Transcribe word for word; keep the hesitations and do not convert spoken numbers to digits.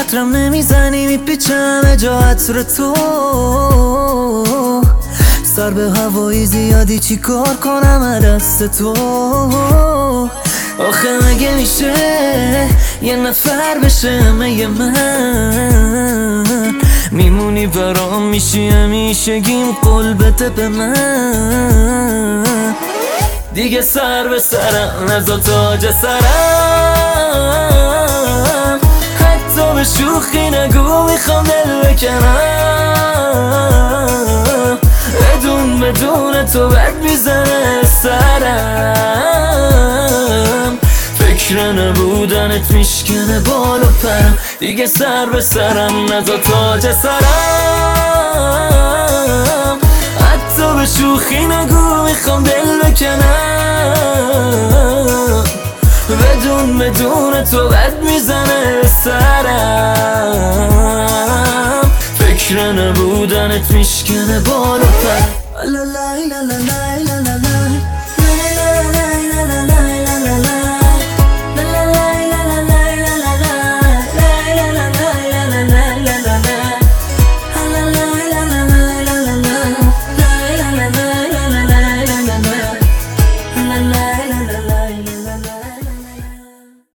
عطرم نمیزنی میپیچم جا عطر تو، سر به هوایی زیادی چی کار کنم دست تو. آخه مگه میشه یه نفر بشه مگه من میمونی برام میشی همیشگیم قول بده به من. دیگه سر به سرم نزا تاج سرم، حتی به شوخی نگو میخوام دل بکنم. بدون بدون تو بد میزنه سرم، فکر نبودنت میشکنه بال و پرم. دیگه سر به سرم نزا تاج سرم، حتی به شوخی نگو میخوام دل بکنم. بدون بدون تو بد میزنه سرم، فکر نبودنت میشکنه بال و پرم. لا لا لا لا لا